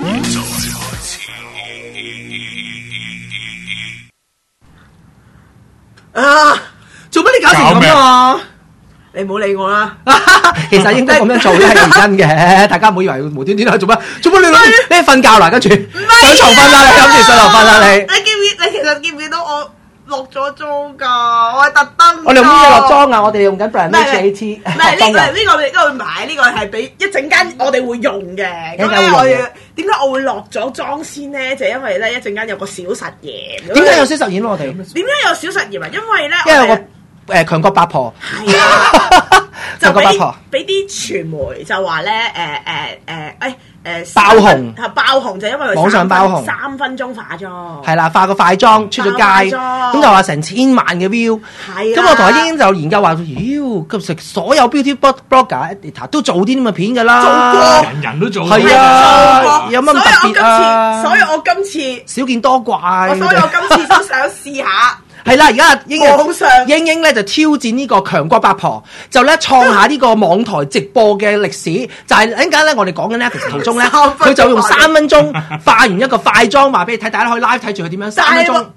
做乜你搞成咁啊？ 你唔好理我啦。 其實應該咁樣做都係原因嘅，大家唔好以為無端端做乜你瞓覺啦，跟住上床瞓啦，你諗住上床瞓啦你。 你其實見唔見到我落咗妝㗎？我係特登。 我哋用咩嘢落妝啊？我哋用緊 brand HAT。 唔係呢個買呢個係俾一陣間我哋會用嘅。咁咧點解我會落咗妝先咧？就因為咧一陣間有個小實驗。 點解有小實驗我哋？點解有小實驗啊？因為咧， 因為有個強國八婆。 係啊，就俾啲傳媒就話咧爆紅就因為佢網上爆紅 3分鐘化妝， 係啦，化個快妝出咗街，咁就話成1000萬嘅 view。咁我同阿英就研究話，咁食所有 beauty blogger editor 都做啲咁嘅片㗎啦， 做過， 人都做， 係啊，有乜特別啊？ 所以我今次少見多怪， 所以我今次都想試下。 係啦，而家英英咧就挑戰呢個強國八婆，就咧創下呢個網台直播嘅歷史。就係陣間咧，我哋講緊 Netflix 途中咧，佢就用3分鐘化完一個快妝，話俾你睇，大家可以 live 睇住佢點樣3分鐘。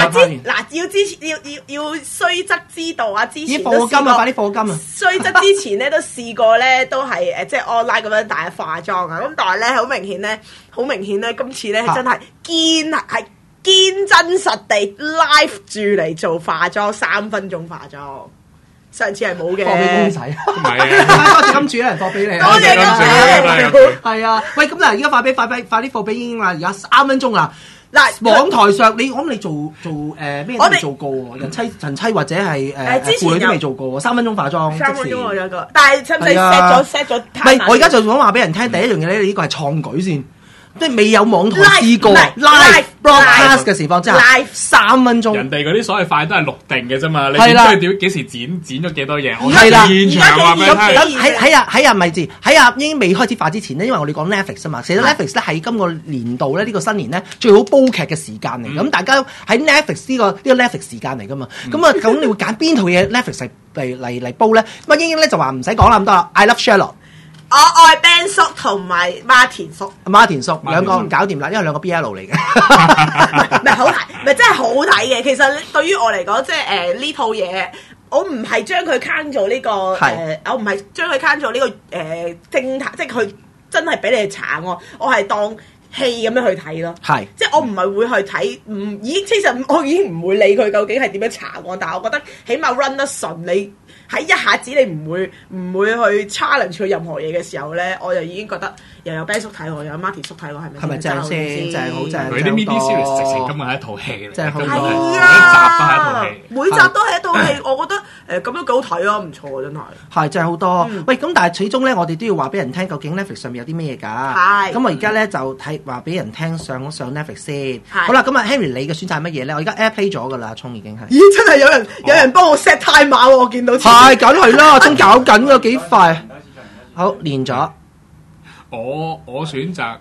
要雖則知道啊！之前課金啊，快啲課金啊！ 雖則之前咧都試過咧，都係即係 online 咁樣大家化妝啊。咁但係咧好明顯咧，今次咧真係堅真實地 live 住嚟做化妝3分鐘化妝，上次係冇嘅。 貨俾公仔， 唔係啊！ 多謝金主有人貨俾你， 多謝金主。 係啊，喂，咁嗱，而家快啲貨俾英英啦！而家3分鐘啦。嗱，網台上我諗你做咩都未做過喎，人妻或者係婦女都未做過喎，3分鐘化妝。 3分鐘我有個，但係使唔使 set 咗？唔係，我而家就想話俾人聽，第一樣嘢咧，你呢個係創舉先。即係未有網台試過 live broadcast 嘅情況之下，3分鐘。 人哋嗰啲所謂快都係錄定嘅啫嘛，你點知幾時剪咗幾多嘢？ 係啦， 現場話俾你聽。 喺咪字喺已經未開始化之前咧，因為我哋講 Netflix 啊嘛，其實 Netflix 咧喺今個年度咧呢個新年咧最好煲劇嘅時間嚟，咁大家喺 Netflix 呢個 Netflix 時間嚟噶嘛，咁啊咁你會揀邊套嘢 Netflix 嚟煲咧？咁啊英英咧就話唔使講啦咁多啦 ，I love Sherlock。 我愛 Ben 叔同埋馬田叔兩個搞掂啦，因為兩個 BL 嚟嘅， 唔係好睇，唔係真係好睇嘅。其實對於我嚟講，即係呢套嘢，我唔係將佢坑做呢個我唔係將佢坑做呢個偵探，即係佢真係俾你查案，我係當戲咁樣去睇咯。係，即係我唔係會去睇，其實我已經唔會理佢究竟係點樣查案，但係我覺得起碼 run 得順你。喺一下子你唔會去 challenge 佢任何嘢嘅時候咧，我就已經覺得又有 Ben 叔睇我，又有 Martin 叔睇我，係咪正先？正好正。 佢啲 mini series 直情根本係一套戲嚟， 真係好睇。 每集都係一套戲，我覺得咁樣幾好睇啊，唔錯真係。 係正好多。喂，咁但係始終咧，我哋都要話俾人聽，究竟 Netflix 上面有啲咩嘢㗎？係。咁我而家咧就睇話俾人聽上 Netflix 先。好啦，咁啊 Henry 你嘅選擇係乜嘢咧？我而家 AirPlay 咗㗎啦，聰已經係。咦！ 真係有人幫我 set time 碼喎，我見到。 係，梗係啦，真搞緊㗎，幾快。好，練咗。 我選擇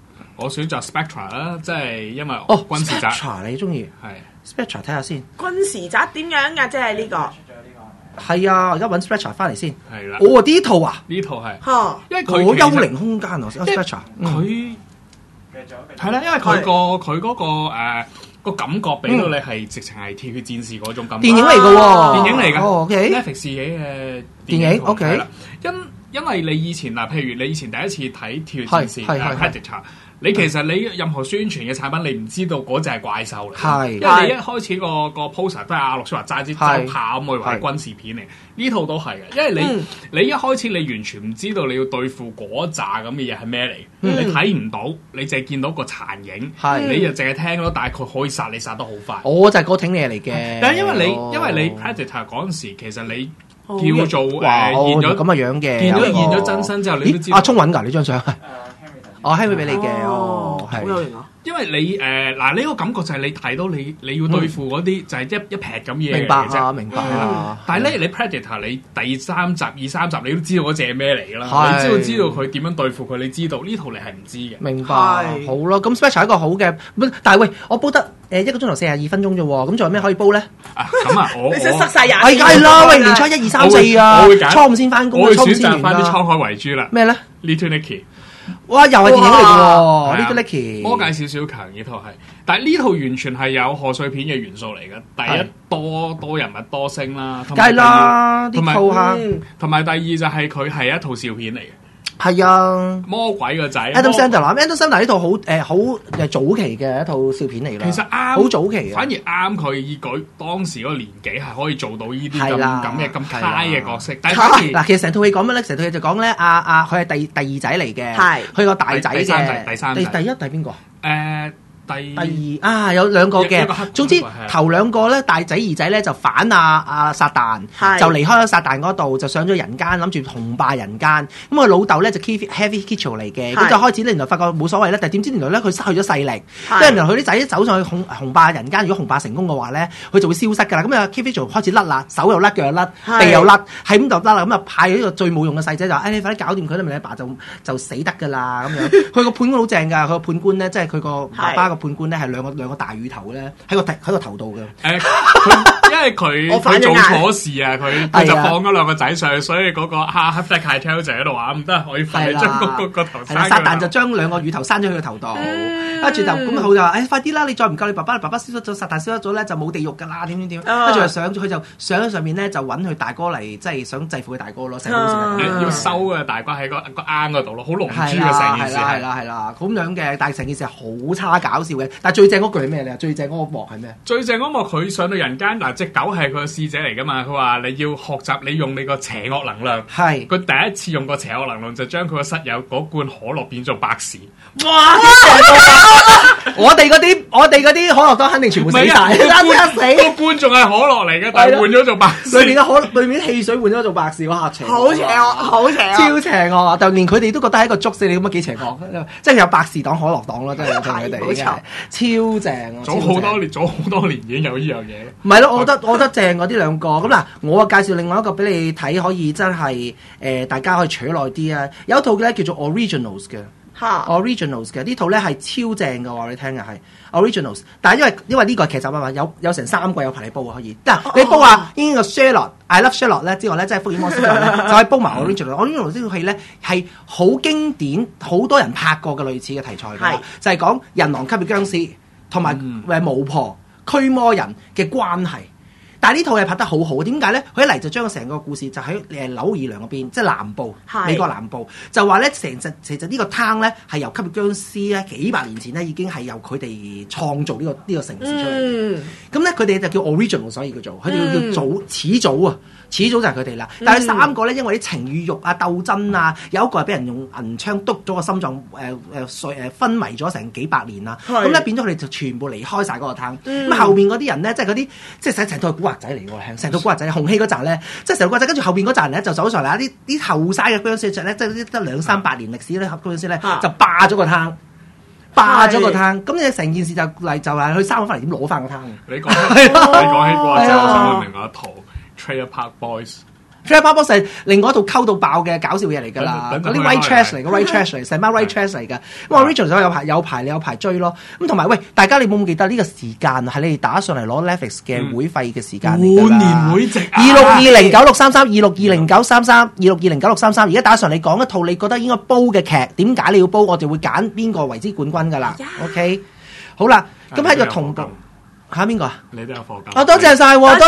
Spectra 啦，即係因為軍事宅。 Spectra 你中意？係 Spectra 睇下先。 軍事宅點樣㗎？即係呢個。 係啊，而家揾 Spectra 翻嚟先。 係啦。 呢套啊？ 呢套係。 嚇！ 因為佢幽靈空間啊 ，Spectra。 佢係啦，因為佢嗰個感覺俾到你係直情係鐵血戰士嗰種感覺。 電影嚟㗎喎。 電影嚟㗎。 OK。 Netflix 自己嘅電影 OK。 因為你以前譬如你以前第一次睇鐵血戰士 Predator， 你其實你任何宣傳嘅產品，你唔知道嗰隻係怪獸嚟，因為你一開始個 poster 都係阿諾舒華揸支炮咁，以為係軍事片嚟。呢套都係嘅，因為你一開始你完全唔知道你要對付嗰扎咁嘅嘢係咩嚟，你睇唔到，你淨係見到個殘影，你就淨係聽到大概可以殺你殺得好快。 我就係嗰挺嘢嚟嘅。 但係因為你 Predator 嗰陣時，其實你叫做現咗咁嘅樣嘅， 現咗真身之後，你都知。 阿聰揾㗎呢張相係。Henry 俾你嘅， 好有型啊！ 因為你呢個感覺就係你睇到你要對付嗰啲就係一劈咁嘢。 明白啊，明白啊。 但係咧，你 Predator 你第3集、2、3集你都知道嗰隻係咩嚟㗎啦，你知道佢點樣對付佢，你知道呢套你係唔知嘅。明白，好咯。咁 Spectra 係一個好嘅，但係喂，我煲得1個鐘頭42分鐘啫喎，咁仲有咩可以煲咧？ 咁啊， 你想塞晒廿？ 係梗係啦，喂，年初1、2、3、4啊，初5先翻工， 我會選擇翻啲滄海遺珠啦。 咩咧？ Little Nicky。 哇，又係電影嚟嘅喎，呢個 Nicky。 魔界少少強呢套係，但係呢套完全係有賀歲片嘅元素嚟嘅。第一多人物多星啦， 梗係啦，啲套嚇。 同埋第二就係佢係一套笑片嚟嘅。 係啊， 魔鬼個仔 Adam Sandler 呢套好早期嘅一套笑片嚟啦。 其實啱， 好早期嘅， 反而啱佢以佢當時嗰個年紀係可以做到呢啲咁 high 嘅角色。但係嗱，其實成套戲講乜咧？成套戲就講咧，佢係第二仔嚟嘅，佢個大仔嘅第三仔， 第一係邊個？ 第二有兩個嘅，總之頭兩個咧大仔二仔咧就反撒旦，就離開咗撒旦嗰度，就上咗人間，諗住雄霸人間。咁佢老豆咧就 Heavy Kitchell 嚟嘅，咁就開始咧原來發覺冇所謂咧，但係點知原來咧佢失去咗勢力，因為原來佢啲仔走上去雄霸人間，如果雄霸成功嘅話咧，佢就會消失㗎啦。咁啊 Heavy Kitchell 開始甩啦，手又甩，腳又甩，鼻又甩，係咁就甩啦。咁啊派呢個最冇用嘅細仔就你快啲搞掂佢啦，咪你爸就死得㗎啦咁樣。佢個判官好正㗎，佢個判官咧即係佢個爸爸個判官咧係兩個大乳頭咧喺個頭度嘅。 因為佢做錯事啊，佢就放咗兩個仔上去，所以嗰個黑 Fat Cartel 就喺度話唔得，可以快啲將個頭生。撒旦就將兩個乳頭生咗佢個頭度，跟住就咁佢就話快啲啦！你再唔救你爸爸消失咗，撒旦消失咗咧就冇地獄㗎啦，點。跟住就上咗佢就上咗上面咧就揾佢大哥嚟，即係想制服佢大哥咯，成個故事要收嘅大哥喺個罌嗰度咯，好龍珠嘅成件事。係啦，咁樣嘅，但係成件事係好差搞笑嘅。但係最正嗰句係咩咧？最正嗰個幕係咩？最正嗰幕佢上到人間嗱，隻狗係佢個使者嚟㗎嘛。佢話你要學習你用你個邪惡能量。係佢第一次用個邪惡能量就將佢個室友嗰罐可樂變做百事。哇！我哋嗰啲可樂都肯定全部死晒，一死個罐仲係可樂嚟嘅，但係換咗做百事。裏面汽水換咗做百事，好邪惡，好邪惡，超邪惡！就連佢哋都覺得係一個捉死你咁樣幾邪惡，即係有百事黨、可樂黨咯，真係佢哋超正。早好多年已經有呢樣嘢啦。唔係咯，我覺得正嗰啲兩個咁嗱，我介紹另外一個俾你睇，可以真係大家可以取耐啲啊！有一套咧叫做 Originals 嘅。Originals 嘅呢套咧係超正嘅話你聽嘅係 Originals， 但係因為呢個係劇集啊嘛，有成3季有排你煲可以。嗱你煲啊，呢個 Sherlock，I Love Sherlock 咧之外咧，即係福爾摩斯咧，就係煲埋 Originals。Originals 呢套戲咧係好經典，好多人拍過嘅類似嘅題材嘅，就係講人狼吸血僵屍同埋巫婆驅魔人嘅關係。但係呢套係拍得好好，點解咧？佢一嚟就將成個故事就喺紐爾良嗰邊，即係南部，美國南部，就話咧其實呢個灘咧係由吸血僵屍咧幾百年前咧已經係由佢哋創造呢個城市出嚟。咁咧佢哋就叫 original， 所以叫做佢哋叫始祖啊！始祖就係佢哋啦。但係3個咧，因為啲情與欲啊、鬥爭啊，有一個係俾人用銀槍篤咗個心臟昏迷咗成幾百年啦。咁咧變咗佢哋就全部離開晒嗰個灘。咁後面嗰啲人咧，即係嗰啲即係成套古惑仔嚟喎，成套古惑仔紅戲嗰陣咧，即係成個古惑仔，跟住後邊嗰陣咧就走上嚟啲後生嘅僵屍咧，即係得200-300年歷史咧，僵屍咧就霸咗個灘。咁你成件事就係去3個翻嚟點攞翻個灘。你講起古惑仔，我想另外一套。Trailer Park Boys 係另外一套溝到爆嘅搞笑嘢嚟㗎啦，嗰啲 white trash 嚟嘅 white trash 嚟，成班 white trash 嚟㗎。咁 Original 有排追咯。咁同埋喂，大家你冇唔記得呢個時間係你哋打上嚟攞 Netflix 嘅會費嘅時間嚟㗎啦。半年會籍2620963326209633，而家打上嚟講一套你覺得應該煲嘅劇，點解你要煲？我就會揀邊個為之冠軍㗎啦。OK， 好啦，咁喺個同步。嚇邊個啊？你都有課金。多謝晒喎，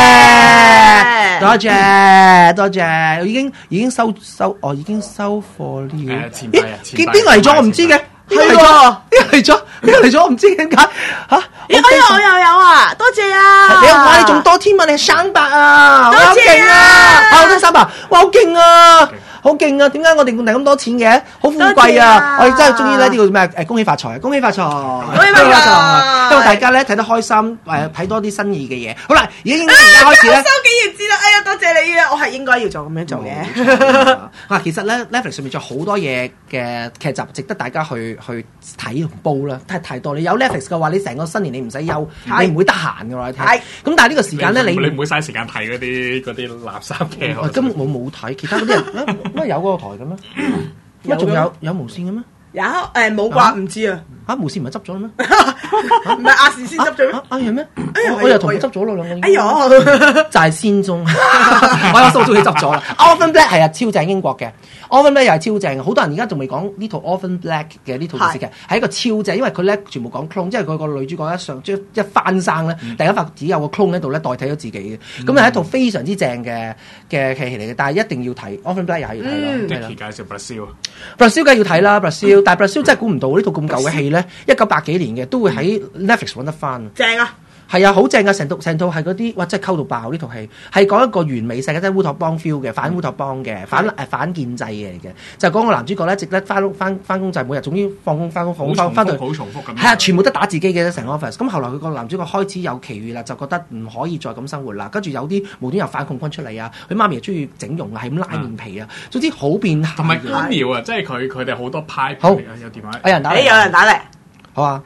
多謝，已經收貨了。咦？邊個嚟咗？我唔知嘅。邊個嚟咗？我唔知點解嚇。 我有啊！多謝啊！ 你仲多添啊！你係300啊！ 多謝啊！ 我都300，哇！好勁啊！好勁啊！點解我哋咁多錢嘅？好富貴啊！我哋真係終於咧呢個咩？恭喜發財！恭喜發財！希望大家咧睇得開心，睇多啲新意嘅嘢。好啦，而家開始咧。 收幾頁紙啦！哎呀，多謝你啊！我係應該要咁樣做嘅。 其實咧 Netflix 上面仲有好多嘢嘅劇集，值得大家去睇同煲啦。太多，你有 Netflix 嘅話，你成個新年你唔使休，你唔會得閒嘅喎。睇咁，但係呢個時間咧，你唔會嘥時間睇嗰啲垃圾劇。根本我冇睇，其他嗰啲人乜有嗰個台嘅咩？乜仲有無線嘅咩？ 有冇啩？唔知啊。 無線唔係執咗啦咩？ 唔係亞視先執咗咩？ 係咩？我又同佢執咗咯，兩個。 哎呀， 就係仙蹤，我有數早起執咗啦。Orphan Black 係啊，超正英國嘅 Orphan Black 又係超正，好多人而家仲未講呢套 Orphan Black 嘅呢套電視劇係一個超正，因為佢咧全部講 clone，即係佢個女主角一翻生咧，第一發只有個 clone 喺度咧代替咗自己嘅，咁係一套非常之正嘅戲嚟嘅，但係一定要睇 Orphan Black 又係要睇咯。 Dicky 介紹 Brazil 梗係要睇啦 Brazil， 但係 Brazil 真係估唔到呢套咁舊嘅戲咧，1980幾年嘅都會喺 Netflix 揾得翻。 正啊！ 係啊，好正啊！成套係嗰啲，哇！真係溝到爆呢套戲，係講一個完美世界，即係烏托邦 feel 嘅，反烏托邦嘅，反建制嘅嚟嘅，就講個男主角咧，值得翻工就係每日，總之放工翻到好重複咁。係啊，全部都打自己嘅成 office。咁後來佢個男主角開始有奇遇啦，就覺得唔可以再咁生活啦。跟住有啲無端有反恐軍出嚟啊，佢媽咪又中意整容啊，係咁拉面皮啊，總之好變態。 同埋官僚啊，即係佢哋好多派。 好， 有電話。 有人打嚟。 好啊。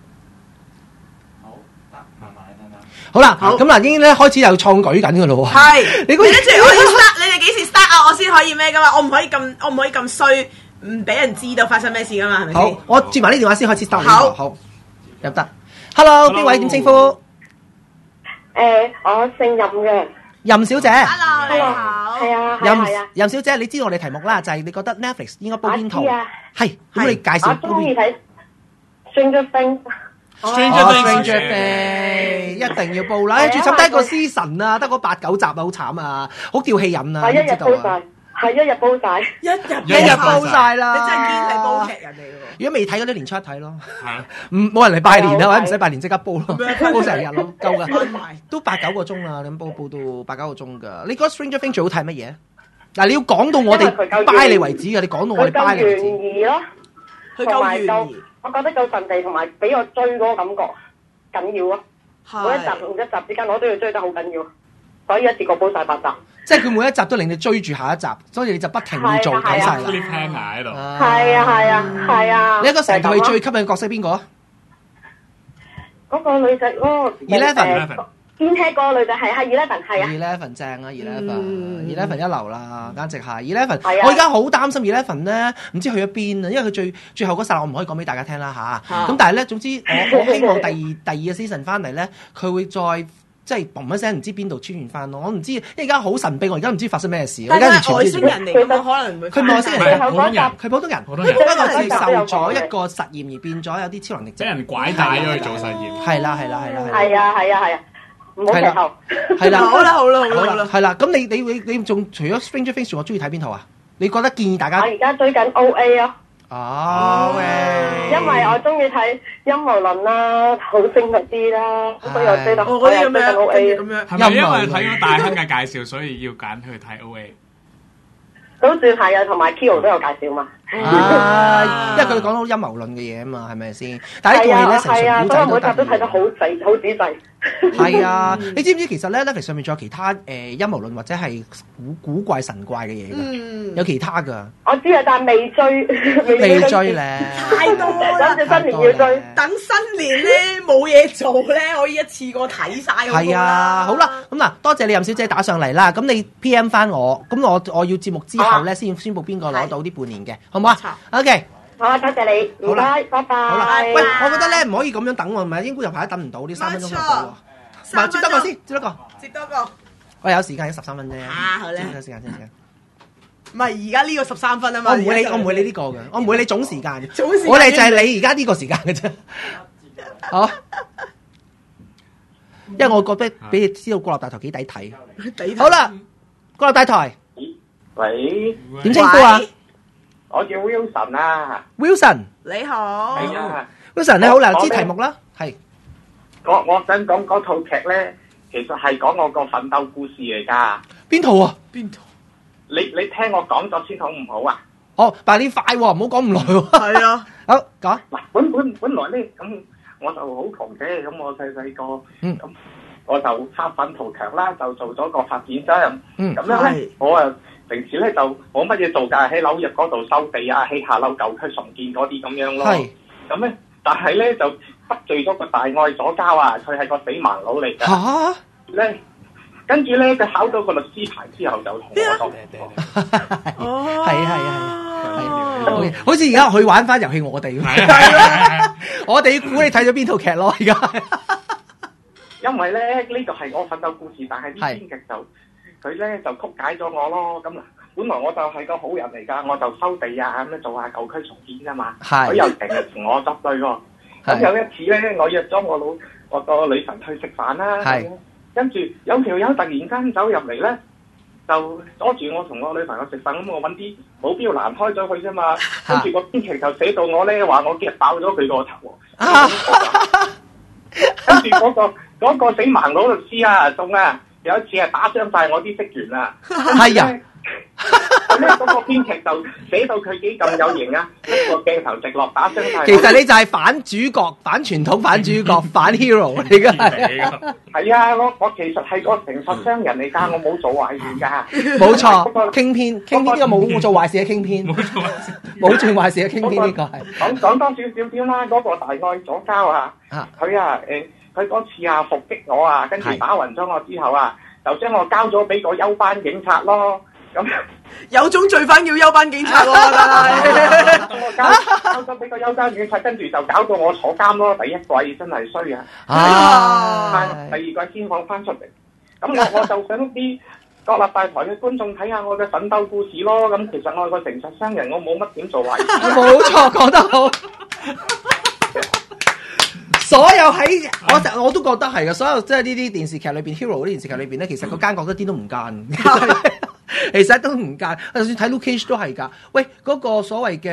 好啦，咁嗱已經咧開始有創舉緊㗎咯喎。 係，跟住我要 start，你哋幾時 start 啊？我先可以咩㗎嘛？我唔可以咁衰，唔俾人知道發生咩事㗎嘛？係咪先？ 好，我接埋呢電話先開始 start。好，入得。 Hello， 邊位點稱呼？ 我姓任嘅。 任小姐。 Hello，你好。 係啊。 任小姐，你知道我哋題目啦，就係你覺得 Netflix 應該煲邊套？係，咁你介紹。 我中意睇 Stranger Things， 一定要報啦！仲剩低個 season 啊，得嗰8-9集啊，好慘啊，好吊氣癮啊， 係一日煲晒，係一日煲晒， 一日煲晒啦！ 你真係堅係煲劇人嚟嘅喎。 如果未睇嗰啲年初一睇咯，冇人嚟拜年啊，或者唔使拜年即刻煲咯，煲成日咯，夠㗎，都8-9個鐘啦，你煲到8-9個鐘㗎。你覺得 Stranger Things 最好睇乜嘢？嗱，你要講到我哋拜你為止嘅，你講到我哋拜你為止。 佢夠懸疑咯， 佢夠懸疑。 我覺得夠神地同埋俾我追嗰個感覺緊要啊！每一集同一集之間我都要追得好緊要，所以一次過煲晒8集。 即係佢每一集都令你追住下一集，所以你就不停要做睇晒啦。 喺度。 係啊！ 你一個成套戲最吸引嘅角色邊個啊？ 嗰個女仔嗰個 Eleven。 堅吃嗰個女仔係 Eleven 係啊 ，Eleven 正啊 Eleven 一流啦，簡直係 Eleven。我而家好擔心 Eleven 咧，唔知去咗邊啊！因為佢最後嗰剎那我唔可以講俾大家聽啦吓。咁但係咧，總之我希望第二個 season 翻嚟咧，佢會再即係嘣一聲，唔知邊度穿越翻咯。我唔知，因為而家好神秘，我而家唔知發生咩事。 但係外星人嚟㗎嘛，可能會佢外星人，佢普通人，不過接受咗一個實驗而變咗有啲超能力， 俾人拐帶咗去做實驗。 係啦。 係啊。唔好劇透。 係啦， 好啦， 係啦。咁你仲除咗 Stranger Things，仲我中意睇邊套啊？你覺得建議大家？ 我而家追緊 OA 啊。 OA。 因為我中意睇陰謀論啦、好精嗰啲啦，所以我追到。我追緊 OA 咁樣。 係咪因為睇咗大亨嘅介紹，所以要揀去睇 OA？ 都算係啊，同埋 Kyo 都有介紹嘛。 因為佢哋講到陰謀論嘅嘢啊嘛，係咪先？但係呢套戲咧，成純古仔每集都睇得好仔細。 係啊，你知唔知其實咧 Netflix 上面仲有其他陰謀論或者係古怪神怪嘅嘢㗎？有其他㗎。我知啊，但係未追咧。 太多啦！ 等住新年要追， 等新年咧冇嘢做咧，可以一次過睇晒。 係啊，好啦，咁嗱，多謝你任小姐打上嚟啦。咁你 PM 翻我，咁我要節目之後咧先宣佈邊個攞到呢半年嘅，好唔好啊 ？OK。 好啊，多謝你，唔該，拜拜。 好啦，喂，我覺得咧唔可以咁樣等喎，唔係應該有排等唔到呢3分鐘就到喎。唔係接多個先， 接多個。 我有時間13分啫。 好咧。 有時間。 唔係而家呢個13分啊嘛。 我唔會理呢個嘅，我唔會理總時間。 我哋就係你而家呢個時間嘅啫。好。因為我覺得俾你知道國立大台幾抵睇。好啦，國立大台。 喂。 點稱呼啊？ 我叫 Wilson 啊 ，Wilson 你好， 係啊 ，Wilson 你好啦，知題目啦，係。 我想講嗰套劇咧，其實係講我個奮鬥故事嚟㗎。 邊套啊？ 邊套？ 你聽我講咗先好唔好啊？ 哦，但係你快喎，唔好講咁耐喎。 係啊， 好講。 嗱，本來咧咁，我就好窮嘅，咁我細個咁，我就發奮圖強啦，就做咗個發展商。咁樣咧，我啊〜平時咧就冇乜嘢做㗎，喺紐約嗰度收地啊，喺下樓舊區重建嗰啲咁樣咯。咁咧，但係咧就得罪咗個大愛左膠啊！佢係個死盲佬嚟㗎。嚇！咧，跟住咧，佢考到個律師牌之後就同我講。 哦，係，好似而家去玩翻遊戲我哋咁。 我哋估你睇咗邊套劇咯，而家。 因為咧呢個係我奮鬥故事，但係啲編劇就佢咧就曲解咗我咯。咁本來我就係個好人嚟㗎，我就收地啊咁樣做下舊區重建㗎嘛。佢又成日同我執對喎。咁有一次咧，我約咗我個女神去食飯啦。跟住有條友突然間走入嚟咧，就阻住我同我女朋友食飯。咁我揾啲保鏢攔開咗佢啫嘛。跟住個編劇就寫到我咧話我夾爆咗佢個頭喎。跟住嗰個死盲佬律師啊，仲啊有一次係打傷晒我啲職員啊， 係啊， 咁咧嗰個編劇就寫到佢幾咁有型啊，一個鏡頭直落打傷晒。 其實你就係反主角、反傳統、反主角、反 hero 嚟㗎。 係啊，我其實係個誠實商人嚟㗎，我冇做壞事㗎。 冇錯，傾篇呢個冇做壞事嘅傾篇，冇做壞事嘅傾篇呢個係。 講多少少啦，嗰個大愛左膠啊，佢啊佢嗰次啊伏擊我啊，跟住打暈咗我之後啊，就將我交咗俾個休班警察咯。咁有種罪犯叫休班警察喎， 我交咗俾個休班警察，跟住就搞到我坐監咯。第一季真係衰啊！第二季先放翻出嚟。咁我就想啲國立大台嘅觀眾睇下我嘅奮鬥故事咯。咁其實我係個誠實商人，我冇乜點做壞事。 冇錯，講得好。所有喺我都覺得係嘅，所有即係呢啲電視劇裏邊 hero 嗰啲電視劇裏邊咧，其實個奸角一啲都唔奸，其實都唔奸。就算睇 Luke Cage 都係㗎。喂，嗰個所謂嘅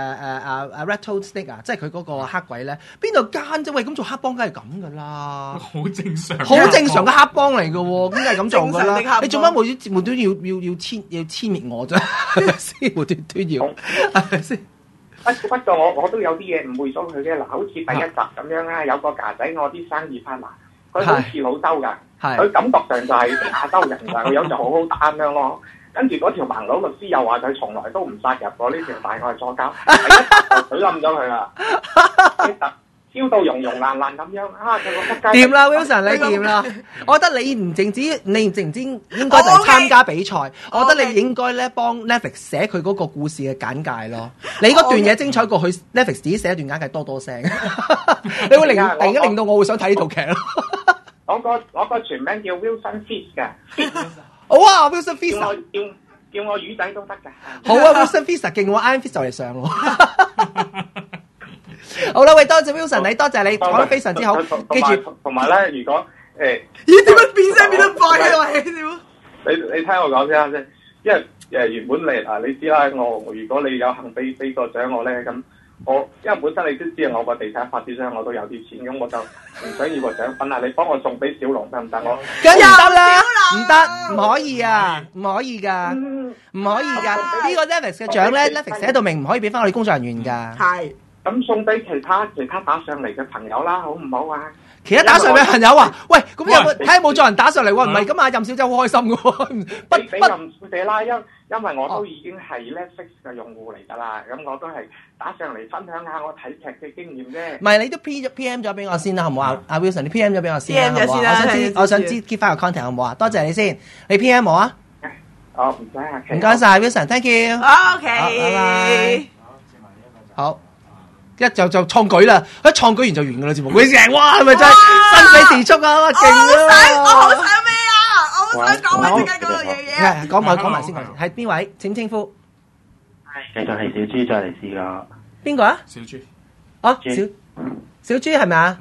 Rattlesnake 啊，即係佢嗰個黑鬼咧，邊度奸啫？喂，咁做黑幫梗係咁㗎啦， 好正常， 好正常嘅黑幫嚟嘅喎，梗係咁做㗎啦。你做乜無端要殲滅我啫？先無端端要係咪先？ 不過我都有啲嘢誤會咗佢嘅嗱，好似第一集咁樣啦，有個架仔我啲生意 partner，佢好似老周㗎，佢感覺上就係亞洲人㗎，個樣就好好打咁樣咯。跟住嗰條盲佬律師又話佢從來都唔殺入過呢條大愛左膠，第一集就懟冧咗佢啦，燒到溶溶爛爛咁樣啊！佢個撲街掂啦 ，Wilson 你掂啦。我覺得你唔淨止應該就係參加比賽，我覺得你應該咧幫 Netflix 寫佢嗰個故事嘅簡介咯。你嗰段嘢精彩過佢 Netflix 自己寫一段簡介多聲，你會突然間令到我會想睇呢套劇咯。 我個全名叫 Wilson Fisk 嘅。 好啊 ，Wilson Fisk 叫我魚仔都得㗎。 好啊 ，Wilson Fisk 勁喎，Iron Fist 就嚟上喎。好啦，喂，多謝 Wilson 你，多謝你講得非常之好。記住， 同埋咧，如果咦點解變聲變得快嘅喂？ 你聽我講先，因為原本你知啦，如果你有幸俾個獎我咧，咁因為本身你都知我個地產發展商我都有啲錢，咁我就唔想要個獎品啊！你幫我送俾小龍得唔得？我梗係唔得啦，唔得，唔可以啊，唔可以㗎，唔可以㗎。呢個 Netflix 嘅獎咧 ，Netflix 寫到明唔可以俾翻我哋工作人員㗎。 係。 咁送俾其他打上嚟嘅朋友啦，好唔好啊？ 其他打上嚟嘅朋友啊，喂，咁有冇睇下冇做人打上嚟喎？唔係咁啊，任小姐好開心嘅喎。 俾任小姐啦，因為我都已經係 Netflix 嘅用戶嚟㗎啦，咁我都係打上嚟分享下我睇劇嘅經驗啫。 唔係你都 PM 咗俾我先啦，好唔好啊？阿 Wilson，你 PM 咗俾我先啦，好唔好？我想知 keep 翻個 content 好唔好啊？多謝你先，你 PM 我啊。 好，唔該啊。 唔該曬 Wilson，thank you。 OK， 拜拜。好。一就創舉啦，一創舉完就完㗎啦節目，會贏哇係咪真係生死時速啊，勁啊！ 我好想咩啊？我好想講埋自己嗰個嘢。 講埋先講，係邊位？請稱呼。 繼續係小豬再嚟試過。 邊個啊？ 小豬。 哦，小豬係咪啊？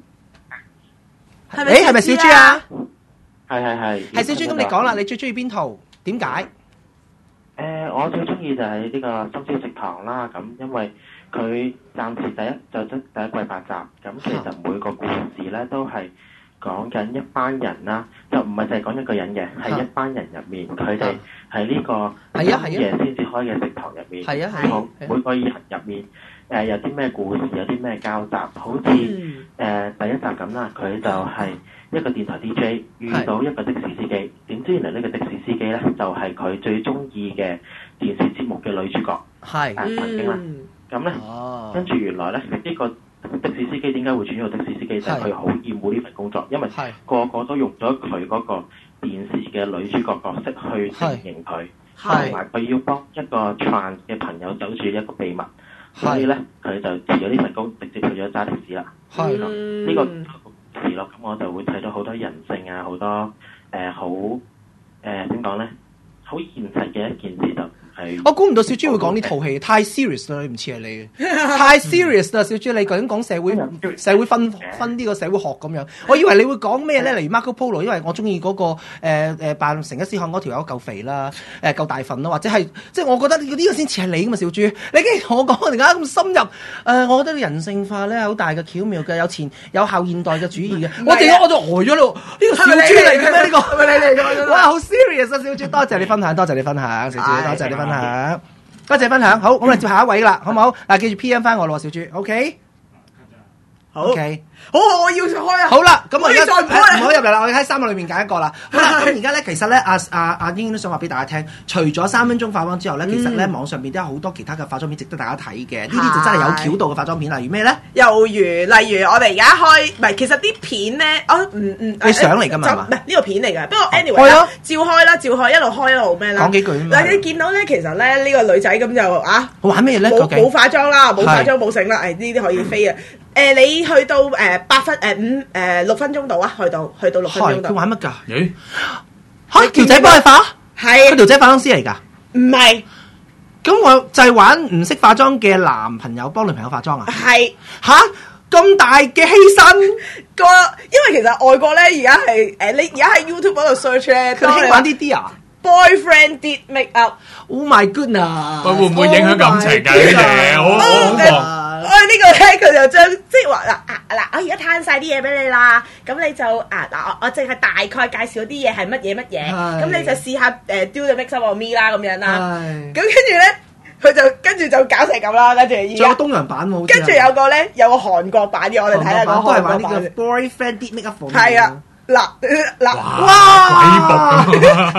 係咪小豬啊？ 係。 係小豬，咁你講啦，你最中意邊套？點解？ 我最中意就係呢個《深宵食堂》啦，咁因為佢暫時第一季8集，咁其實每個故事咧都係講緊一班人啦，就唔係淨係講一個人嘅，係一班人入面，佢哋喺呢個深夜先至開嘅食堂入面，每個人入面有啲咩故事，有啲咩交集，好似第一集咁啦，佢就係一個電台 DJ 遇到一個的士司機，點知原來呢個的士司機咧就係佢最中意嘅電視節目嘅女主角，曾經啦。咁咧，跟住原來咧呢個的士司機點解會轉做的士司機？就係佢好厭惡呢份工作，因為個個都用咗佢嗰個電視嘅女主角角色去承認佢，同埋佢要幫一個 trans 嘅朋友走住一個秘密， 所以咧佢就辭咗呢份工，直接去咗揸的士啦。 係呢個事咯，咁我就會睇到好多人性啊，好多好點講咧，好現實嘅一件事就係。 我估唔到小豬會講呢套戲，太 serious 啦，你唔似係你，太 serious 啦，小豬你究竟講社會分呢個社會學咁樣，我以為你會講咩咧？例如 Marco Polo， 因為我中意嗰個扮成吉思汗嗰條友夠肥啦，夠大份啦，或者係即係我覺得呢個先似係你噶嘛，小豬，你竟然同我講我哋而家咁深入，我覺得人性化咧好大嘅巧妙嘅，有前有後現代嘅主義嘅，我就呆咗咯，呢個小豬嚟嘅咩？呢個係咪你嚟㗎？哇，好 serious 啊，小豬，多謝你分享，多謝你分享，小豬，多謝你分享。多謝分享，好，咁我哋接下一位啦，好唔好？嗱，記住 PM 翻我咯，小豬 ，OK， 好，OK， 好， 我要開啊！ 好啦，咁我而家唔好入嚟啦，我喺3個裏面揀一個啦。好啦，咁而家咧，其實咧，阿英都想話俾大家聽，除咗3分鐘化妝之後咧，其實咧網上邊都有好多其他嘅化妝片值得大家睇嘅。呢啲就真係有橋度嘅化妝片，例如咩咧？ 例如我哋而家開，唔係，其實啲片咧， 你相嚟㗎嘛？ 唔係呢個片嚟㗎。不過 anyway 啦，照開，一路開一路咩啦？ 講幾句啊嘛。 嗱，你見到咧，其實咧呢個女仔咁就玩咩咧？ 冇化妝啦，冇化妝冇剩啦，呢啲可以飛啊！你去到6分鐘度啊，去到6分鐘度。 佢玩乜㗎？嚇，條仔幫佢化？係。佢條仔化妝師嚟㗎？ 唔係。 咁我就係玩唔識化妝嘅男朋友幫女朋友化妝啊？ 係。 嚇，咁大嘅犧牲因為其實外國咧而家係你而家喺 YouTube 嗰度 search 咧， 佢興玩啲啊。 Boyfriend did make up。Oh my goodness！ 會唔會影響感情㗎呢啲嘢？好恐怖。 呢個咧佢就將即係話嗱，我而家攤晒啲嘢俾你啦，咁你就我淨係大概介紹啲嘢係乜嘢，咁你就試下do the mix up on me 啦咁樣啦，咁跟住咧佢就跟住就搞成咁啦，跟住而家仲有東洋版喎， 跟住有個韓國版嘅，我哋睇下個韓國版。都係玩呢個 Boyfriend did make up for me。 係啊，嗱， 哇！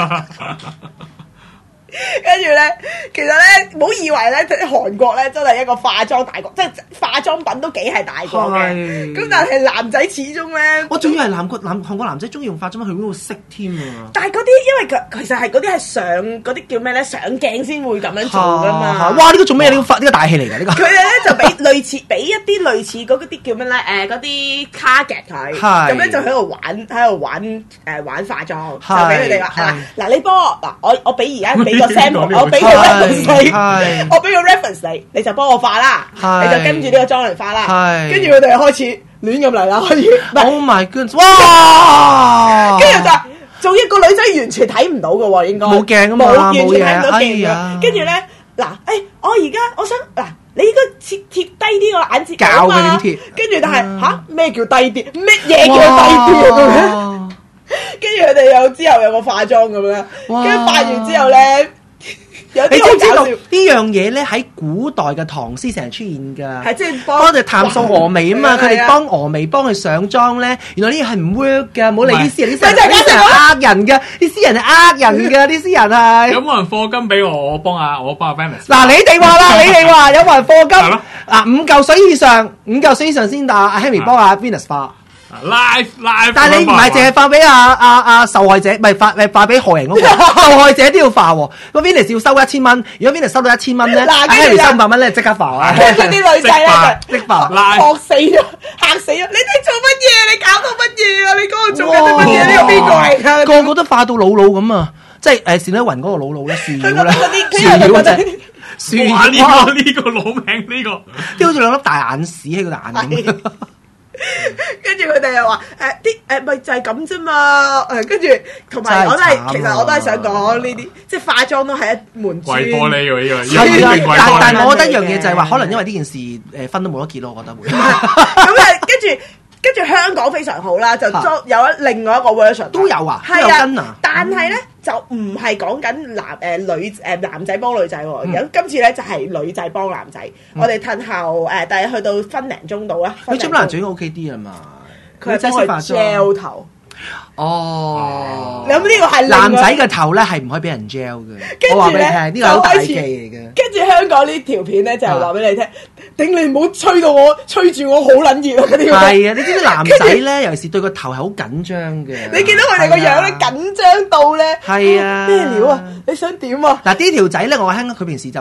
跟住咧，其實咧，唔好以為咧，韓國咧真係一個化妝大國，即係化妝品都幾係大國嘅。咁但係男仔始終咧， 我仲以為韓國男仔中意用化妝品，佢嗰度識添啊。 但係嗰啲因為其實係嗰啲係上嗰啲叫咩咧？上鏡先會咁樣做㗎嘛。 哇！呢個做咩？呢個大戲嚟㗎呢個。 佢哋咧就俾一啲類似嗰啲叫咩咧？嗰啲 target 佢，咁樣就喺度玩化妝，就俾佢哋話嗱，你幫我俾而家俾個 sample， 我俾個 reference 你，我俾個 reference你就幫我化啦，你就跟住呢個妝嚟化啦，跟住佢哋開始亂咁嚟啦，開始。 Oh my goodness！ 哇！ 跟住就仲一個女仔完全睇唔到嘅喎，應該冇鏡啊嘛， 完全睇唔到鏡嘅。跟住咧我而家我想你應該貼低啲個眼睫毛啊嘛，跟住但係咩叫低啲？乜嘢叫低啲啊？跟住佢哋之後有個化妝咁樣，跟住化完之後咧，有啲好搞笑。呢樣嘢咧喺古代嘅唐詩成日出現㗎， 係即係幫佢哋探索峨眉啊嘛，佢哋幫峨眉幫佢上妝咧，原來呢嘢係唔 work 㗎，冇理啲詩人，啲詩人係呃人㗎，啲詩人係呃人㗎，啲詩人係。 有冇人課金俾我？我幫阿 Venus。 嗱，你哋話啦，你哋話有冇人課金？5嚿水以上先阿 Henry 幫阿 Venus 化。 live， 但係你唔係淨係發俾阿受害者，唔係發俾害人嗰個，受害者都要化喎。個 Venus 要收1000蚊，如果 Venus 收到1000蚊咧，Henry 收500蚊咧，即刻化啊！ 跟住啲女仔咧就即化， 嚇死咗！你哋做乜嘢？你搞到乜嘢啊？你嗰個做緊啲乜嘢？呢個邊個嚟㗎？ 個個都化到老咁啊！即係單依雲嗰個老咧，樹妖咧，樹妖隻樹妖呢個老名呢個， 即好似兩粒大眼屎喺個眼咁。 跟住佢哋又話咪就係咁啫嘛，跟住同埋其實我都係想講呢啲，即係化妝都係一門專。 貴玻璃喎呢個，但係我覺得一樣嘢就係話，可能因為呢件事分都冇得結咯，我覺得會。咁跟住香港非常好啦，就有另外一個 version 都有啊， 係啊，但係咧就唔係講緊男仔幫女仔喎，有今次咧就係女仔幫男仔。我哋褪後但係去到分零鐘度啦。 佢幫男仔 OK 啲啊嘛， 佢真係幫佢 gel 頭。 哦， 咁呢個係男仔嘅頭咧係唔可以俾人 gel 嘅。我話俾你聽，呢個係大忌嚟嘅。 跟住香港呢條片咧就係話俾你聽，頂你唔好吹住我好撚熱啊！嗰啲係啊，你知唔知男仔咧，尤其是對個頭係好緊張嘅。 你見到佢哋個樣咧緊張到咧， 係啊， 咩料啊？你想點啊？ 嗱，呢條仔咧，我聽佢平時就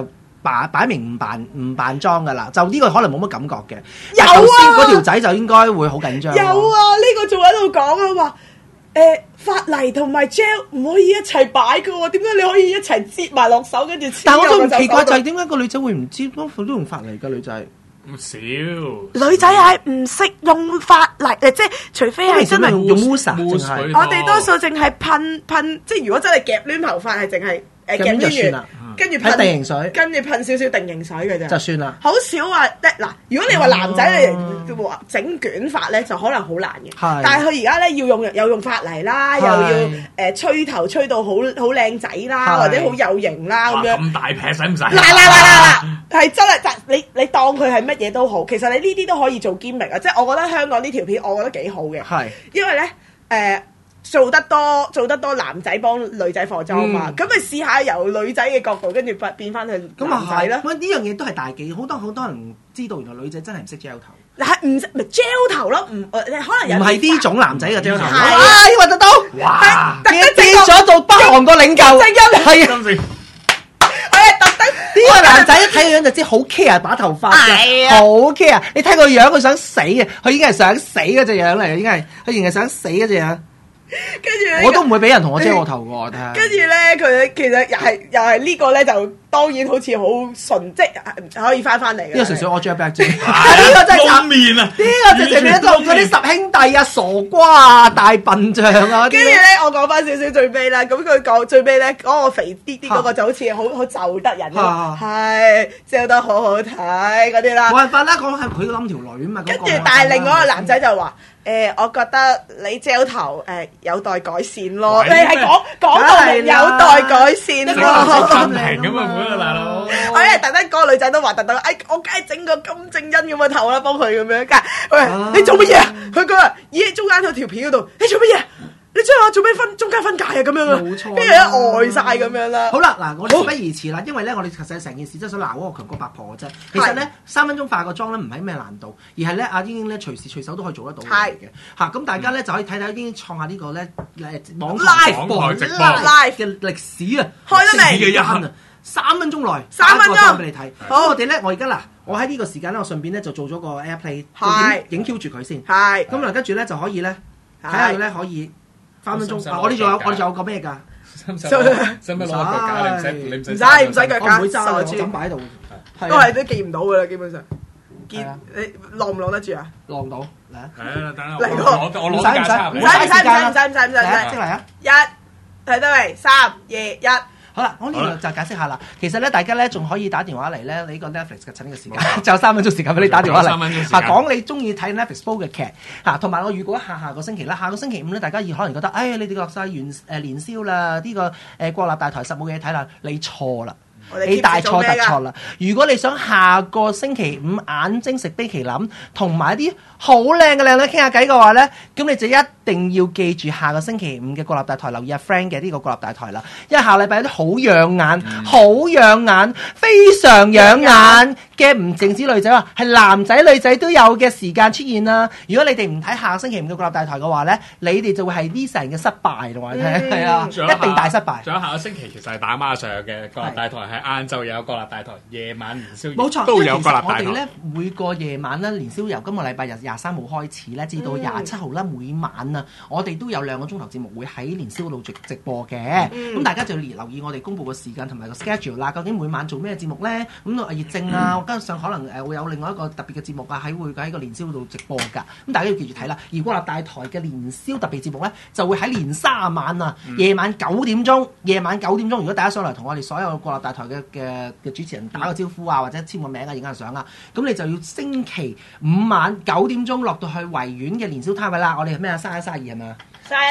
擺明唔扮裝㗎啦，就呢個可能冇乜感覺嘅。 有啊， 嗰條仔就應該會好緊張。 有啊，呢個仲喺度講啊話。髮泥同埋 gel 唔可以一齊擺嘅喎，點解你可以一齊擠埋落手跟住？ 但係我都唔奇怪就係點解個女仔會唔知多數都用髮泥嘅女仔？ 唔少女仔係唔識用髮泥即係除非係真係用 mousse 我哋多數淨係噴，即係如果真係夾攣頭髮係淨係夾攣完。跟住噴定型水，跟住噴少少定型水嘅啫，就算啦。好少話嗱，如果你話男仔嚟整捲髮咧，就可能好難嘅。但係佢而家咧要有用髮泥啦，又要吹頭吹到好靚仔啦，或者好有型啦咁樣。咁大撇使唔使？嗱，係真係，你當佢係乜嘢都好，其實你呢啲都可以做 gimmick啊！即係我覺得香港呢條片，我覺得幾好嘅。係，因為咧做得多男仔幫女仔化妝嘛，咁咪試下由女仔嘅角度，跟住變翻去男仔啦。 咁呢樣嘢都係大忌，好多人知道原來女仔真係唔識 gel 頭。 係唔識咪 gel 頭咯？可能有唔係呢種男仔嘅 gel 頭。 係核突到， 哇！變咗做北韓個領袖，係啊！特登呢個男仔一睇個樣就知好 care 把頭髮嘅，好 care。你睇個樣，佢想死啊！佢已經係想死嗰隻樣嚟嘅，應該係佢仍然係想死嗰隻樣。跟住我都唔會俾人同我遮我頭㗎，睇下。跟住咧，佢其實又係呢個咧，就當然好似好純，即係可以翻嚟嘅。呢個純粹我 jab back 啫。呢個真係插面啊！呢個直情變咗做嗰啲十兄弟啊、傻瓜啊、大笨象啊。跟住咧，我講翻少少最尾啦。咁佢講最尾咧，嗰個肥啲嗰個就好似好就得人咯，係 sell 得好好睇嗰啲啦。冇辦法啦，講係佢諗條女啊嘛。跟住，但係另外一個男仔就話。我覺得你 gel 頭有待改善咯，你係講到有待改善咯， 咁平咁啊，每個大佬。 我因為特登嗰個女仔都話特登，我梗係整個金正恩咁嘅頭啦，幫佢咁樣。喂，你做乜嘢啊？佢講話，咦，中間嗰條片嗰度，你做乜嘢？你將我做咩中間分界啊？咁樣啊，冇錯，跟住咧呆晒咁樣啦。好啦，嗱，我哋事不宜遲啦，因為咧，我哋其實成件事真係想鬧嗰個強哥八婆嘅啫。其實咧，3分鐘化個妝咧，唔係咩難度，而係咧阿英英咧隨時隨手都可以做得到嘅。嚇，咁大家咧就可以睇睇英英創下呢個咧網台直播 live 嘅歷史啊，開得未？嘅一刻3分鐘內3分鐘俾你睇。好，我哋咧，我而家嗱，我喺呢個時間咧，我順便咧就做咗個 AirPlay，影 Q 住佢先。係。咁嗱，跟住咧就可以咧睇下佢咧可以。3分鐘，我哋仲有個咩㗎？使唔使攞腳架？你唔使腳架，我唔會揸，我就咁擺喺度。都係都見唔到㗎啦，基本上。你晾唔晾得住啊？晾到，嚟啊！嚟個，我攞架叉。唔使，即嚟啊！睇得未？3、2、1。好啦，我呢度就解釋下啦。其實咧，大家咧仲可以打電話嚟咧，你個 Netflix 嘅趁呢個時間，就有3分鐘時間俾你打電話嚟。3分鐘時間。講你中意睇 Netflix 煲嘅劇嚇，同埋我預告下個星期啦。下個星期5咧，大家可能覺得，你哋落晒年宵啦，呢個國立大台實冇嘢睇啦，你錯啦。你大錯特錯啦！如果你想下個星期5眼睛食冰淇淋，同埋啲好靚嘅靚女傾下偈嘅話咧，咁你就一定要記住下個星期5嘅國立大台留意阿 Frank 嘅呢個國立大台啦。因為下禮拜有啲好養眼、好養眼、非常養眼嘅，唔淨止女仔話，係男仔女仔都有嘅時間出現啦。如果你哋唔睇下個星期5嘅國立大台嘅話咧，你哋就會係呢成嘅失敗咯，我聽係啊，一定大失敗。仲有下個星期其實係打孖上嘅國立大台係。晏晝有國立大台，夜晚年宵冇錯都有國立大台。我哋咧每個夜晚咧年宵由今個禮拜日23號開始咧，至到27號啦，每晚啊，我哋都有2個鐘頭節目會喺年宵度直播嘅。咁大家就要留意我哋公佈嘅時間同埋個 schedule 啦。究竟每晚做咩節目咧？咁啊熱症啊，加上可能會有另外一個特別嘅節目啊，會喺個年宵度直播㗎。咁大家要記住睇啦。而國立大台嘅年宵特別節目咧，就會喺年30晚啊，夜晚9點鐘。夜晚9點鐘，如果大家上嚟同我哋所有國立大台嘅主持人打個招呼啊，或者簽個名啊，影下相啊，咁你就要星期5晚9點鐘落到去維園嘅年宵攤位啦。我哋係咩啊？31、32係咪啊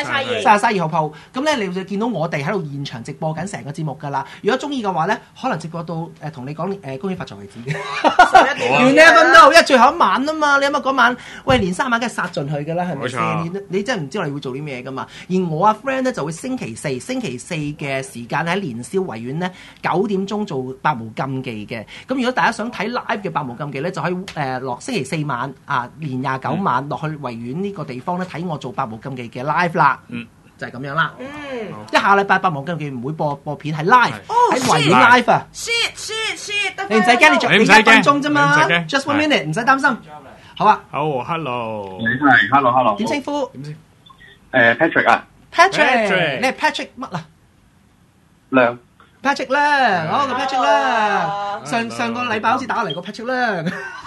？32號鋪，咁咧你就見到我哋喺度現場直播緊成個節目㗎啦。如果中意嘅話咧，可能直播到同你講恭喜發財為止。You never know，因為最後一晚啊嘛，你諗下嗰晚，喂連3晚梗係殺盡佢㗎啦，係咪先？你真係唔知我哋會做啲咩㗎嘛？而我阿 friend 咧就會星期四嘅時間喺年宵維園咧9點鐘做百無禁忌嘅。咁如果大家想睇 live 嘅百無禁忌咧，就可以落星期4晚啊，年29晚落去維園呢個地方咧睇我做百無禁忌嘅 live 啦。 就係咁樣啦。一下禮拜8忘記唔會播片，係 live 喺維園 live 啊。 shit， 你唔使驚，你1分鐘啫嘛 ，just 1 minute，唔使擔心。好啊。 好 ，hello。 你係 hello。 點稱呼？ Patrick 啊。 Patrick，你係 Patrick 乜啊？ 亮。 Patrick 啦，好個 Patrick 啦。上個禮拜好似打嚟個 Patrick 啦。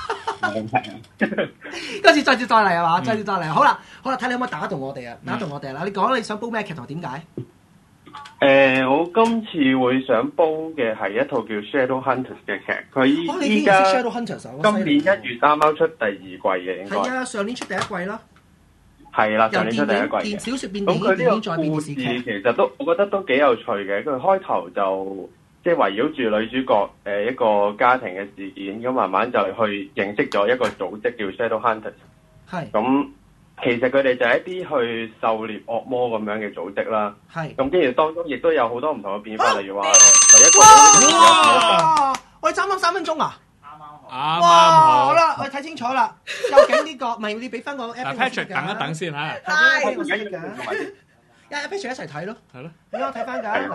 跟住再接再嚟係嘛？再接再嚟。好啦，睇你可唔可以打動我哋啊？打動我哋啦！你講你想煲咩劇同點解？ 我今次會想煲嘅係一套叫 Shadow Hunters 嘅劇，佢依家今年1月啱啱出第2季嘅應該。 係啊，上年出第1季咯。 係啦，上年出第1季嘅。 小説變電影，電影再變電視劇。 其實都我覺得都幾有趣嘅。佢開頭就即係圍繞住女主角一個家庭嘅事件，咁慢慢就去認識咗一個組織叫 Shadow Hunters。係。咁其實佢哋就係一啲去狩獵惡魔咁樣嘅組織啦。係。咁跟住當中亦都有好多唔同嘅變化，例如話第一個。哇！ 我哋啱啱3分鐘啊！ 啱好。 好啦，我哋睇清楚啦。究竟呢個唔係你俾翻個 Patrick 等一等先嚇。 係。Patrick 一齊睇咯。係咯。你我睇翻㗎。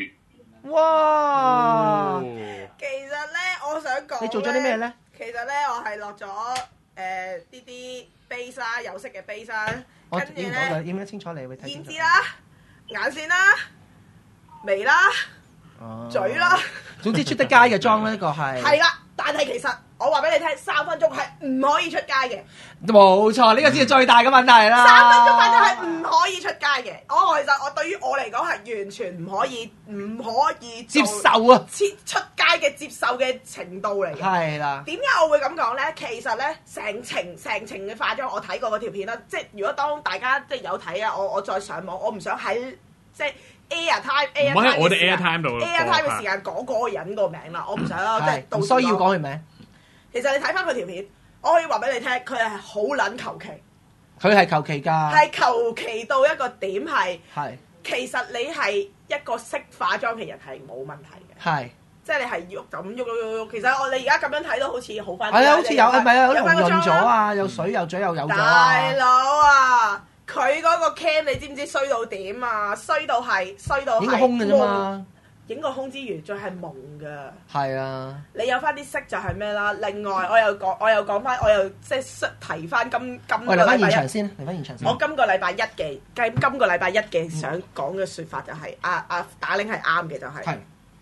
哇！ 其實咧，我想講， 你做咗啲咩咧？ 其實咧，我係落咗呢啲 base 啦，有色嘅 base 啦，跟住咧， 影得清楚你會睇。 胭脂啦，眼線啦，眉啦，嘴啦， 總之出得街嘅妝咧，呢個係。 係啦，但係其實我話俾你聽，3分鐘係唔可以出街嘅。 冇錯，呢個先係最大嘅問題啦。 3分鐘反正係唔可以出街嘅。其實我對於我嚟講係完全唔可以接受啊， 出街嘅接受嘅程度嚟嘅。係啦。點解我會咁講咧？其實咧，成程嘅化妝我睇過嗰條片啦。即係如果當大家即係有睇啊，我再上網，我唔想喺即係 airtime 唔好喺我哋 airtime 度 airtime 嘅時間講嗰個人個名啦。我唔想即係唔需要講佢名。 其實你睇翻佢條片，我可以話俾你聽，佢係好撚求其。 佢係求其㗎。 係求其到一個點係。係。其實你係一個識化妝嘅人係冇問題嘅。係。即係你係喐咁喐。其實你而家咁樣睇都好似好翻。係啊，好似有係咪啊？有紅潤咗啊，有水有嘴又有咗啊。大佬啊，佢嗰個 cam 你知唔知衰到點啊？衰到影個胸嘅啫嘛。影個胸之餘，再係蒙㗎。係啊。你有翻啲色就係咩啦？另外，我又講翻，我又即係提翻今個禮拜一。嚟翻現場先。我今個禮拜一嘅想講嘅説法就係打鈴係啱嘅，就係。係。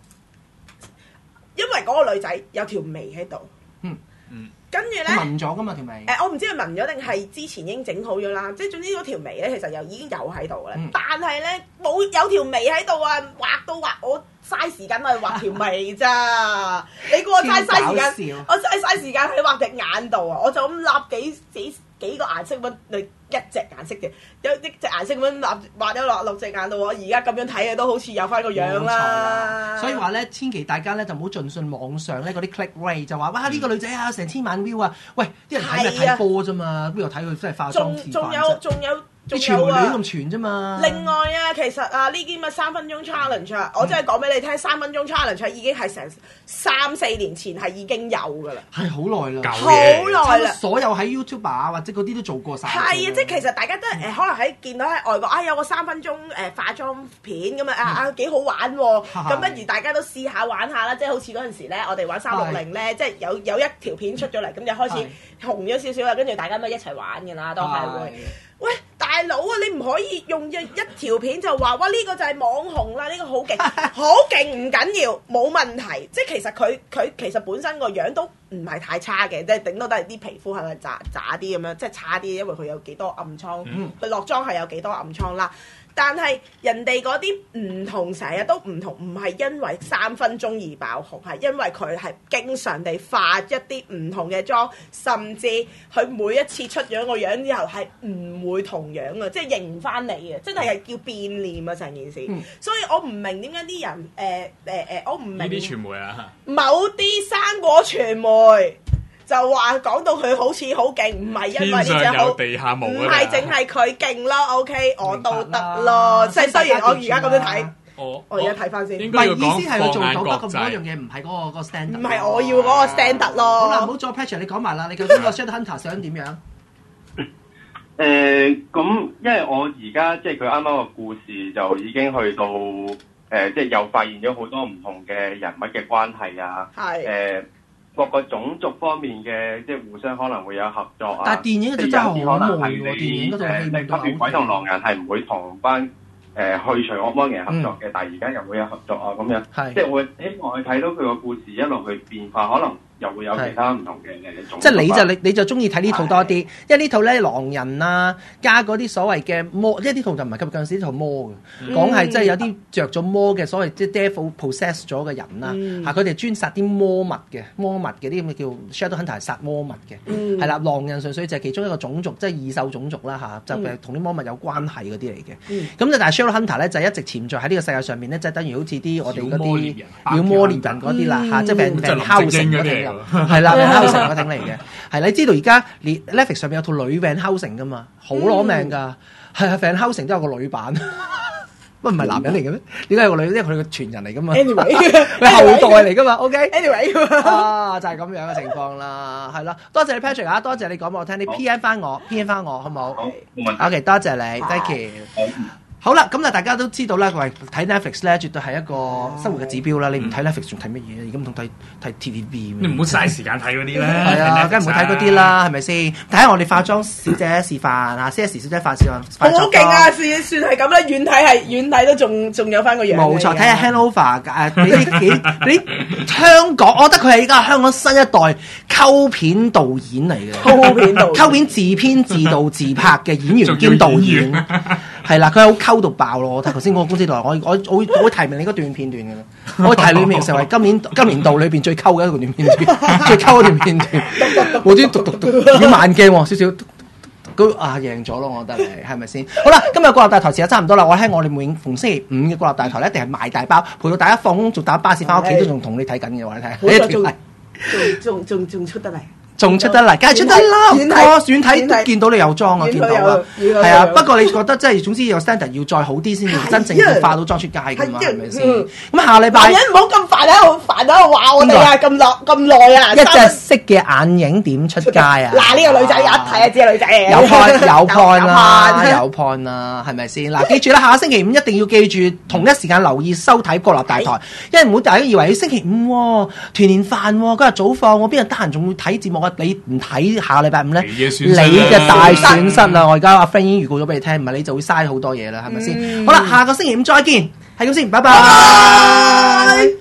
因為嗰個女仔有條眉喺度。跟住咧，紋咗噶嘛條眉？我唔知佢紋咗定係之前已經整好咗啦。即係總之嗰條眉咧，其實又已經有喺度啦。但係咧有條眉喺度啊，畫到畫我嘥時間去畫條眉咋？你估我嘥時間？我嘥時間喺畫隻眼度啊！我就咁立幾個顏色咁，你一隻顏色嘅，有一隻顏色咁畫咗落隻眼度。我而家咁樣睇嘅都好似有翻個樣啦。所以話咧，千祈大家咧就唔好盡信網上咧嗰啲 click rate 就話哇呢個女仔啊成千萬 view 啊！喂，啲人睇咪睇波啫嘛，邊度睇佢真係化妝自扮啫？仲有啲傳媒亂咁傳啫嘛。另外啊，其實啊呢啲乜3分鐘 challenge，我真係講俾你聽，3分鐘 challenge 已經係成3-4年前係已經有㗎啦。係好耐啦，好耐啦。所有喺 YouTube 啊或者嗰啲都做過晒。係啊，即係其實大家都可能見到喺外國有個3分鐘化妝片咁啊幾好玩喎。咁不如大家都試下玩下啦，即係好似嗰陣時咧，我哋玩360咧，即係有一條片出咗嚟，咁就開始紅咗少少啦，跟住大家咪一齊玩㗎啦，都係會。喂，大佬啊，你唔可以用一條片就話哇呢個就係網紅啦，呢個好勁，好勁唔緊要，冇問題。即係其實佢其實本身個樣都唔係太差嘅，即係頂多都係啲皮膚係咪渣啲咁樣，即係差啲，因為佢有幾多暗瘡，佢落妝係有幾多暗瘡啦。但係人哋嗰啲唔同，成日都唔同，唔係因為3分鐘而爆紅，係因為佢係經常地化一啲唔同嘅妝，甚至佢每一次出樣個樣之後係唔會同樣啊，即係認唔翻你嘅，真係叫變臉啊成件事。所以我唔明點解啲人我唔明呢啲傳媒啊，某啲生果傳媒。就話講到佢好似好勁，唔係因為呢隻好，唔係淨係佢勁咯 ，OK， 我都得咯。即係雖然我而家咁樣睇，我而家睇翻先。唔係意思係佢做到，不過嗰樣嘢唔係嗰個 standard。唔係我要嗰個 standard 咯。好啦，唔好再 Patrick，你講埋啦，你究竟個 Shadow Hunter 想點樣？ 咁因為我而家即係佢啱啱個故事就已經去到即係又發現咗好多唔同嘅人物嘅關係啊，各個種族方面嘅即係互相可能會有合作啊。 但係電影嗰度真係好悶喎，電影嗰度吸血鬼同狼人係唔會同班去除惡魔嘅人合作嘅，但係而家又會有合作啊咁樣，即係我希望去睇到佢個故事一路去變化，可能又會有其他唔同嘅種。 即係你就中意睇呢套多啲，因為呢套咧狼人啊，加嗰啲所謂嘅魔，即係呢套就唔係吸血僵屍，呢套魔嘅，講係即係有啲着咗魔嘅所謂即係 devil possess 咗嘅人啦，佢哋專殺啲魔物嘅啲咁嘅叫 shadow hunter 係殺魔物嘅，係啦，狼人純粹就係其中一個種族，即係異獸種族啦就係同啲魔物有關係嗰啲嚟嘅。咁但係 shadow hunter 咧就一直潛在喺呢個世界上面咧，即係等於好似啲我哋嗰啲妖魔獵人嗰啲啦即係Van Helsing嗰啲。係啦 Van Helsing 嗰頂嚟嘅，係你知道而家 Netflix 上面有套女 Van Helsing 噶嘛，好攞命㗎，係Van Helsing都有個女版，唔係男人嚟嘅咩？點解有個女？因為佢個傳人嚟㗎嘛 ，anyway 佢後代嚟㗎嘛 ，OK，anyway 就係咁樣嘅情況啦，係啦，多謝你 Patrick 啊，多謝你講俾我聽，你 PM 翻我，好冇？好，OK， 多謝你 ，thank you。好啦，咁啊大家都知道啦，喂睇 Netflix 咧，絕對係一個生活嘅指標啦。你唔睇 Netflix 仲睇乜嘢？而家唔通睇 TVB 你唔好嘥時間睇嗰啲啦。 係啊，梗係唔好睇嗰啲啦，係咪先？睇下我哋化妝小姐示範啊，CS 小姐化妝。 好勁啊！算係咁啦，遠睇都仲有翻個樣。 冇錯，睇下 Handover 你香港，我覺得佢係而家香港新一代溝片導演嚟嘅。溝片自編自導自拍嘅演員兼導演。係啦，佢好溝到爆咯！我睇頭先嗰個公司台，我會提名你嗰段片段嘅啦，我會提你名成為今年度裏邊最溝嘅一個段片段，最溝嗰段片段，無端讀幾慢鏡喎，少少贏咗咯！我覺得你係咪先？好啦，今日國立大台時間差唔多啦，我哋每逢星期五嘅國立大台咧，一定係賣大包，陪到大家放工，仲打巴士翻屋企都仲同你睇緊嘅話，你睇， 仲出得嚟。 仲出得嚟，梗係出得啦！遠睇都見到你有妝啊，見到啦，係啊。不過你覺得即係總之有 standard 要再好啲先至真正要化到妝出街㗎嘛，係咪先？咁下禮拜男人唔好咁煩喺度話我哋啊，咁耐啊！ 一隻色嘅眼影點出街啊？ 嗱，呢個女仔一睇就知係女仔嚟嘅。 有 point 啦，係咪先？嗱，記住啦，下個星期五一定要記住同一時間留意收睇國立大台，因為唔好大家以為星期五團年飯嗰日早放，我邊日得閒仲會睇節目啊？你唔睇下禮拜五咧，你嘅大損失啦！我而家阿 friend 已經預告咗俾你聽，唔係你就會嘥好多嘢啦，係咪先？好啦，下個星期五再見，係咁先，拜拜。